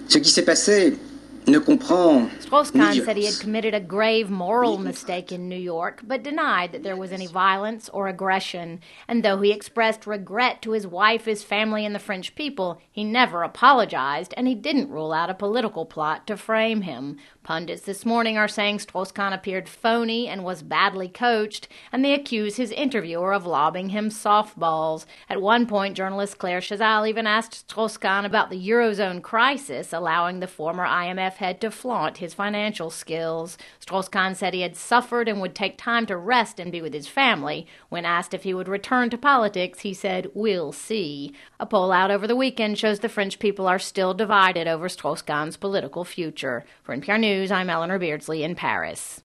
Ce qui s'est passé ne comprend Strauss-Kahn said he had committed a grave moral mistake in New York, but denied that there was any violence or aggression. And though he expressed regret to his wife, his family, and the French people, he never apologized, and he didn't rule out a political plot to frame him. Pundits this morning are saying Strauss-Kahn appeared phony and was badly coached, and they accuse his interviewer of lobbing him softballs. At one point, journalist Claire Chazal even asked Strauss-Kahn about the Eurozone crisis, allowing the former IMF head to flaunt his financial skills. Strauss-Kahn said he had suffered and would take time to rest and be with his family. When asked if he would return to politics, he said, "We'll see." A poll out over the weekend shows the French people are still divided over Strauss-Kahn's political future. For NPR News, I'm Eleanor Beardsley in Paris.